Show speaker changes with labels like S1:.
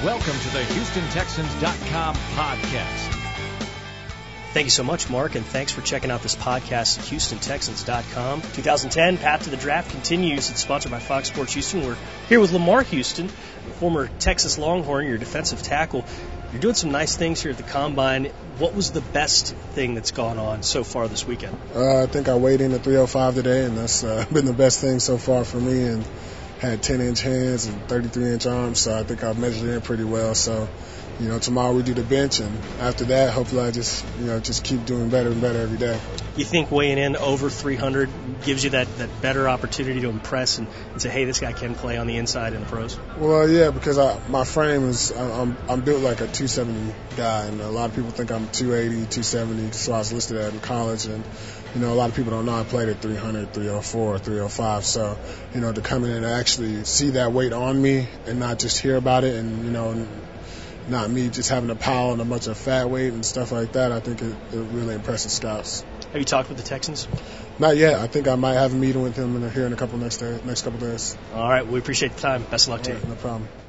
S1: Welcome to the HoustonTexans.com podcast.
S2: Thank you so much, Mark, and thanks for checking out this podcast at HoustonTexans.com. 2010 Path to the Draft continues. It's sponsored by Fox Sports Houston. We're here with Lamar Houston, former Texas Longhorn, your defensive tackle. You're doing some nice things here at the Combine. What was the best thing that's gone on so far this weekend?
S3: I think I weighed in at 305 today, and that's been the best thing so far for me, and had 10-inch hands and 33-inch arms, so I think I've measured in pretty well. So, tomorrow we do the bench, and after that, hopefully I just keep doing better and better every day.
S2: You think weighing in over 300 gives you that better opportunity to impress and say, hey, this guy can play on the inside in the pros?
S3: Well, yeah, because my frame is, I'm built like a 270 guy, and a lot of people think I'm 280, 270, that's what I was listed at in college, and a lot of people don't know I played at 300, 304, 305, so, to come in and actually see that weight on me and not just hear about it and, not me just having a pile and a bunch of fat weight and stuff like that, I think it really impresses scouts.
S2: Have you talked with the Texans?
S3: Not yet. I think I might have a meeting with him here in next couple days.
S2: All right. We appreciate the time. Best of luck to you.
S3: No problem.